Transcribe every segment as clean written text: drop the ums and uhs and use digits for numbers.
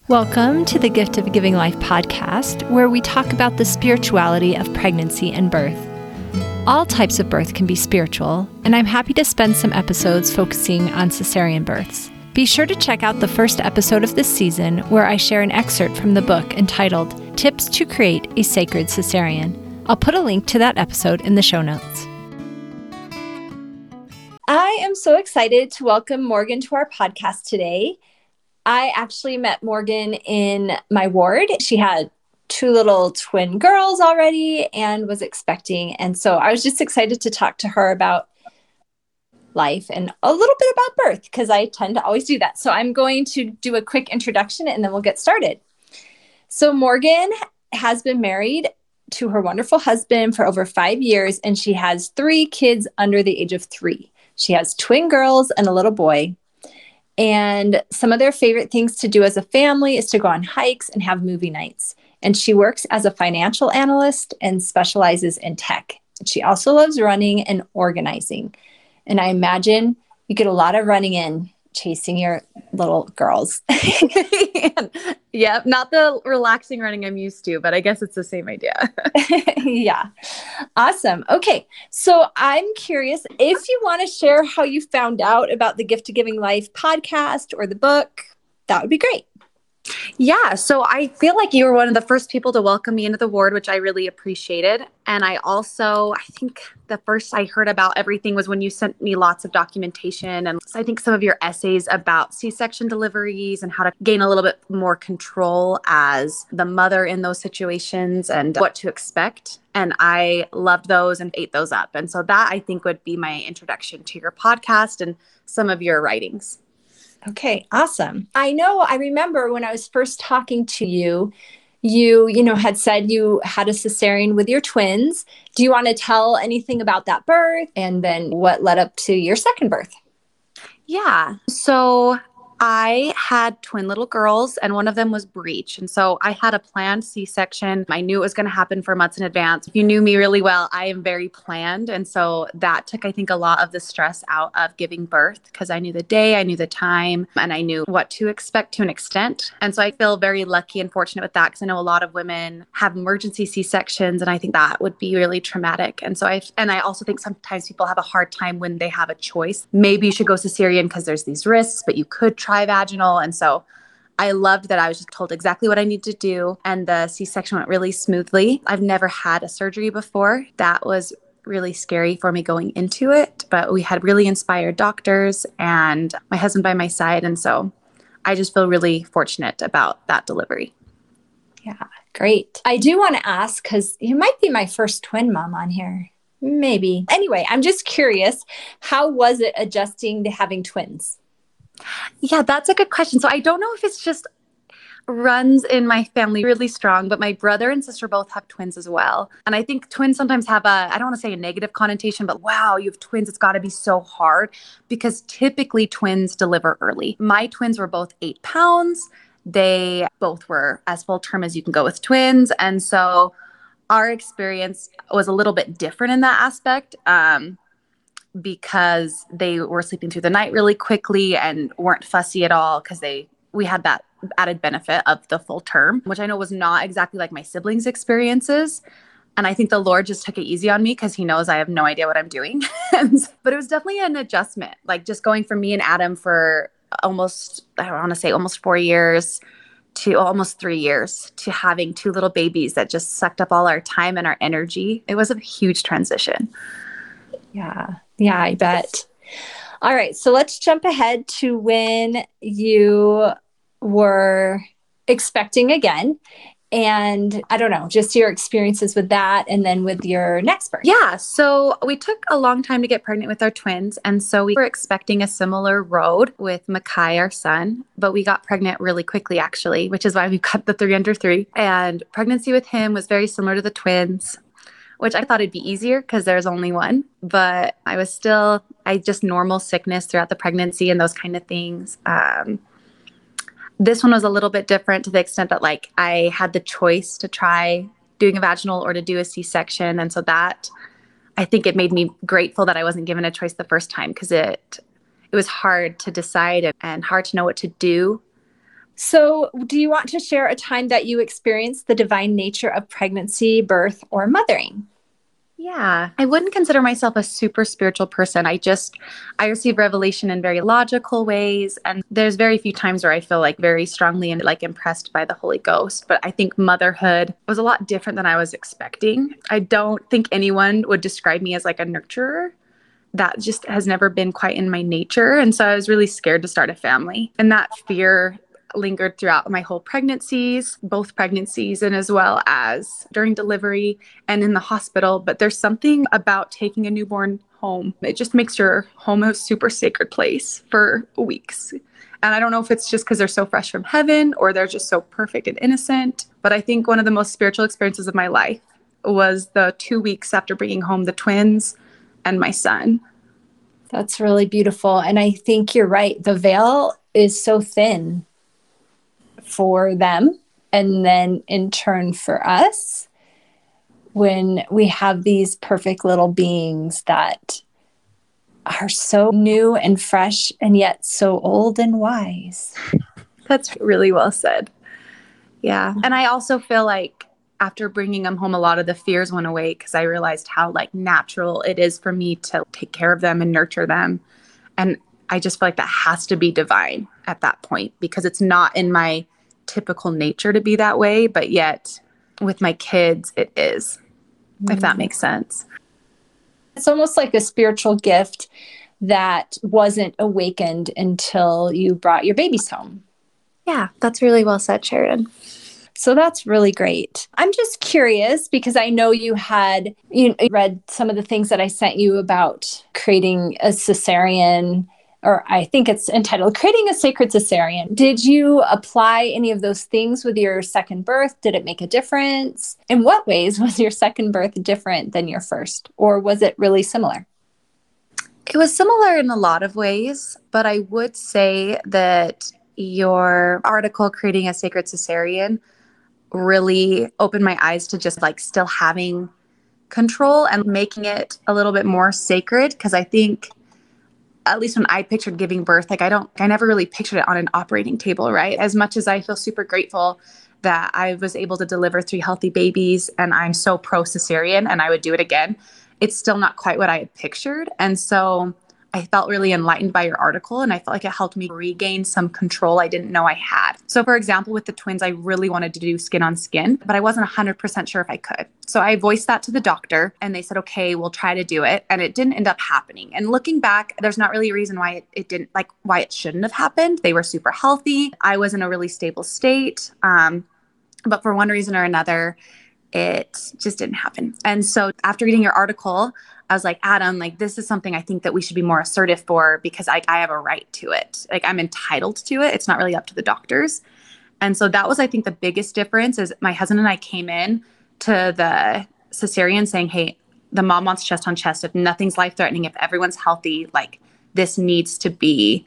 Welcome to the Gift of Giving Life podcast, where we talk about the spirituality of pregnancy and birth. All types of birth can be spiritual, and I'm happy to spend some episodes focusing on cesarean births. Be sure to check out the first episode of this season, where I share an excerpt from the book entitled Tips to Create a Sacred Cesarean. I'll put a link to that episode in the show notes. I am so excited to welcome Morgan to our podcast today. I actually met Morgan in my ward. She had two little twin girls already and was expecting. And so I was just excited to talk to her about life and a little bit about birth because I tend to always do that. So I'm going to do a quick introduction and then we'll get started. So Morgan has been married to her wonderful husband for over 5 years, and she has 3 kids under the age of 3. She has twin girls and a little boy. And some of their favorite things to do as a family is to go on hikes and have movie nights. And she works as a financial analyst and specializes in tech. She also loves running and organizing. And I imagine you get a lot of running in chasing your little girls. Yeah, not the relaxing running I'm used to, but I guess it's the same idea. Yeah. Awesome. Okay. So I'm curious if you want to share how you found out about the Gift to Giving Life podcast or the book, that would be great. Yeah, so I feel like you were one of the first people to welcome me into the ward, which I really appreciated. And I think the first I heard about everything was when you sent me lots of documentation. And I think some of your essays about C-section deliveries and how to gain a little bit more control as the mother in those situations and what to expect. And I loved those and ate those up. And so that I think would be my introduction to your podcast and some of your writings. Okay, awesome. I remember when I was first talking to you, had said you had a cesarean with your twins. Do you want to tell anything about that birth and then what led up to your second birth? Yeah. So I had twin little girls and one of them was breech. And so I had a planned C-section. I knew it was going to happen for months in advance. If you knew me really well, I am very planned. And so that took, I think, a lot of the stress out of giving birth because I knew the day, I knew the time, and I knew what to expect to an extent. And so I feel very lucky and fortunate with that because I know a lot of women have emergency C-sections and I think that would be really traumatic. And so I also think sometimes people have a hard time when they have a choice. Maybe you should go cesarean because there's these risks, but you could try vaginal. And so I loved that I was just told exactly what I need to do. And the C-section went really smoothly. I've never had a surgery before. That was really scary for me going into it, but we had really inspired doctors and my husband by my side. And so I just feel really fortunate about that delivery. Yeah, great. I do want to ask, because you might be my first twin mom on here. Maybe. Anyway, I'm just curious, how was it adjusting to having twins? Yeah, that's a good question. So I don't know if it's just runs in my family really strong, but my brother and sister both have twins as well. And I think twins sometimes have I don't want to say a negative connotation, but wow, you have twins. It's got to be so hard because typically twins deliver early. My twins were both 8 pounds. They both were as full term as you can go with twins. And so our experience was a little bit different in that aspect. Because they were sleeping through the night really quickly and weren't fussy at all because we had that added benefit of the full term, which I know was not exactly like my siblings' experiences. And I think the Lord just took it easy on me because he knows I have no idea what I'm doing. But it was definitely an adjustment, like just going from me and Adam for almost 4 years to almost 3 years to having 2 little babies that just sucked up all our time and our energy. It was a huge transition. Yeah, I bet. All right. So let's jump ahead to when you were expecting again. And I don't know, just your experiences with that and then with your next birth. Yeah. So we took a long time to get pregnant with our twins. And so we were expecting a similar road with Makai, our son, but we got pregnant really quickly, actually, which is why we got the 3 under 3. And pregnancy with him was very similar to the twins, which I thought it'd be easier because there's only one, but I just normal sickness throughout the pregnancy and those kind of things. This one was a little bit different to the extent that like I had the choice to try doing a vaginal or to do a C-section. And so that, I think it made me grateful that I wasn't given a choice the first time because it was hard to decide and hard to know what to do. So, do you want to share a time that you experienced the divine nature of pregnancy, birth, or mothering? Yeah, I wouldn't consider myself a super spiritual person. I receive revelation in very logical ways. And there's very few times where I feel like very strongly and like impressed by the Holy Ghost. But I think motherhood was a lot different than I was expecting. I don't think anyone would describe me as like a nurturer. That just has never been quite in my nature. And so I was really scared to start a family. And that fear lingered throughout my whole pregnancies, both pregnancies, and as well as during delivery and in the hospital. But there's something about taking a newborn home. It just makes your home a super sacred place for weeks. And I don't know if it's just because they're so fresh from heaven or they're just so perfect and innocent. But I think one of the most spiritual experiences of my life was the 2 weeks after bringing home the twins and my son. That's really beautiful. And I think you're right. The veil is so thin for them. And then in turn for us, when we have these perfect little beings that are so new and fresh and yet so old and wise. That's really well said. Yeah. And I also feel like after bringing them home, a lot of the fears went away because I realized how like natural it is for me to take care of them and nurture them. And I just feel like that has to be divine at that point because it's not in my typical nature to be that way. But yet with my kids, it is, if that makes sense. It's almost like a spiritual gift that wasn't awakened until you brought your babies home. Yeah, that's really well said, Sheridan. So that's really great. I'm just curious because I know you read some of the things that I sent you about creating a cesarean, or I think it's entitled Creating a Sacred Cesarean. Did you apply any of those things with your second birth? Did it make a difference? In what ways was your second birth different than your first? Or was it really similar? It was similar in a lot of ways, but I would say that your article, Creating a Sacred Cesarean, really opened my eyes to just like still having control and making it a little bit more sacred. Because I think, at least when I pictured giving birth, like I never really pictured it on an operating table, right? As much as I feel super grateful that I was able to deliver 3 healthy babies and I'm so pro cesarean and I would do it again, it's still not quite what I had pictured. And so I felt really enlightened by your article and I felt like it helped me regain some control I didn't know I had. So for example, with the twins, I really wanted to do skin on skin, but I wasn't 100% sure if I could. So I voiced that to the doctor and they said, okay, we'll try to do it. And it didn't end up happening. And looking back, there's not really a reason why it didn't, like why it shouldn't have happened. They were super healthy. I was in a really stable state. But for one reason or another, it just didn't happen. And so after reading your article, I was like, Adam, like this is something I think that we should be more assertive for because I have a right to it. Like I'm entitled to it. It's not really up to the doctors. And so that was, I think, the biggest difference is my husband and I came in to the cesarean saying, hey, the mom wants chest on chest. If nothing's life threatening, if everyone's healthy, like this needs to be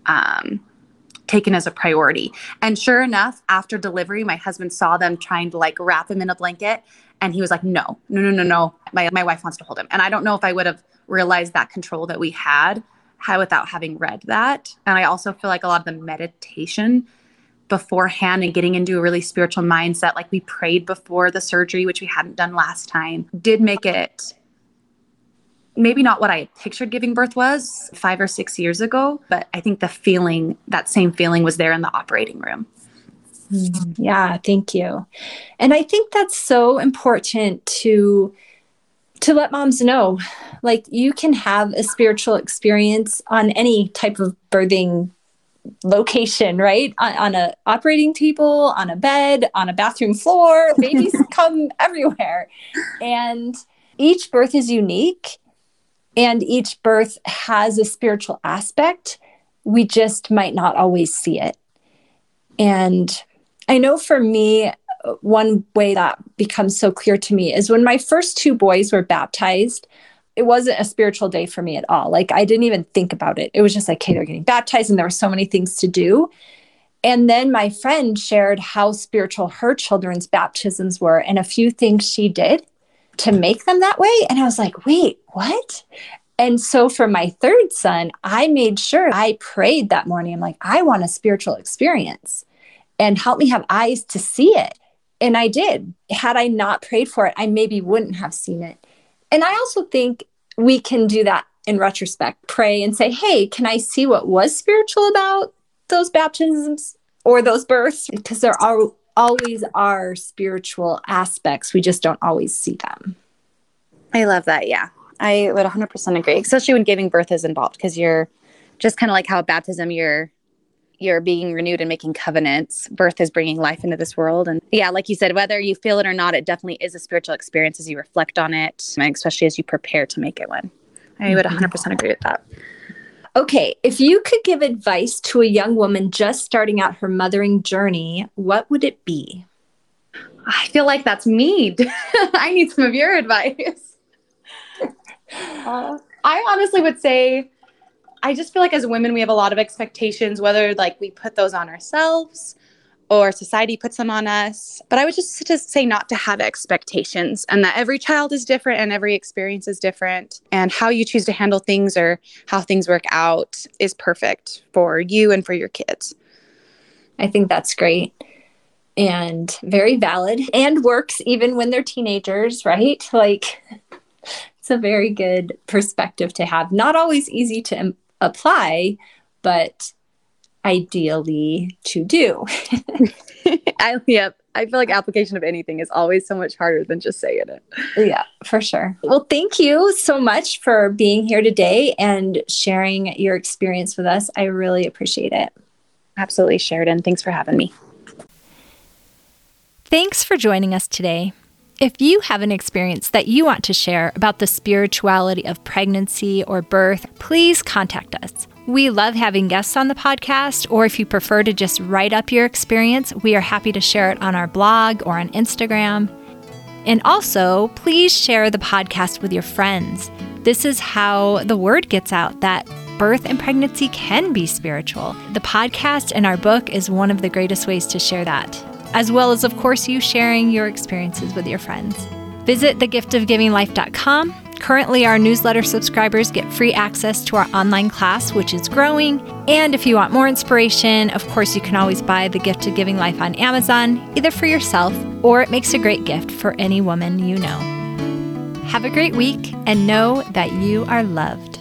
taken as a priority. And sure enough, after delivery, my husband saw them trying to like wrap him in a blanket. And he was like, no. My wife wants to hold him. And I don't know if I would have realized that control that we had without having read that. And I also feel like a lot of the meditation beforehand and getting into a really spiritual mindset, like we prayed before the surgery, which we hadn't done last time, did make it maybe not what I had pictured giving birth was 5 or 6 years ago, but I think that same feeling was there in the operating room. Yeah, thank you. And I think that's so important to let moms know, like you can have a spiritual experience on any type of birthing location, right? On a operating table, on a bed, on a bathroom floor, babies come everywhere. And each birth is unique and each birth has a spiritual aspect. We just might not always see it. And I know for me, one way that becomes so clear to me is when my first 2 boys were baptized, it wasn't a spiritual day for me at all. Like I didn't even think about it. It was just like, hey, they're getting baptized and there were so many things to do. And then my friend shared how spiritual her children's baptisms were and a few things she did to make them that way. And I was like, wait, what? And so for my third son, I made sure I prayed that morning. I'm like, I want a spiritual experience. and help me have eyes to see it. And I did. Had I not prayed for it, I maybe wouldn't have seen it. And I also think we can do that in retrospect, pray and say, hey, can I see what was spiritual about those baptisms or those births? Because there always are spiritual aspects. We just don't always see them. I love that. Yeah, I would 100% agree, especially when giving birth is involved, because you're just kind of like how baptism, you're being renewed and making covenants. Birth is bringing life into this world. And yeah, like you said, whether you feel it or not, it definitely is a spiritual experience as you reflect on it, and especially as you prepare to make it one. I would 100% agree with that. Okay, if you could give advice to a young woman just starting out her mothering journey, what would it be? I feel like that's me. I need some of your advice. I honestly would say, I just feel like as women, we have a lot of expectations, whether like we put those on ourselves or society puts them on us. But I would just say not to have expectations, and that every child is different and every experience is different. And how you choose to handle things or how things work out is perfect for you and for your kids. I think that's great and very valid and works even when they're teenagers, right? Like, it's a very good perspective to have. Not always easy to apply, but ideally to do. I feel like application of anything is always so much harder than just saying it. Yeah, for sure. Well, thank you so much for being here today and sharing your experience with us. I really appreciate it. Absolutely, Sheridan. Thanks for having me. Thanks for joining us today. If you have an experience that you want to share about the spirituality of pregnancy or birth, please contact us. We love having guests on the podcast, or if you prefer to just write up your experience, we are happy to share it on our blog or on Instagram. And also, please share the podcast with your friends. This is how the word gets out that birth and pregnancy can be spiritual. The podcast and our book is one of the greatest ways to share that, as well as, of course, you sharing your experiences with your friends. Visit thegiftofgivinglife.com. Currently, our newsletter subscribers get free access to our online class, which is growing. And if you want more inspiration, of course, you can always buy The Gift of Giving Life on Amazon, either for yourself or it makes a great gift for any woman you know. Have a great week and know that you are loved.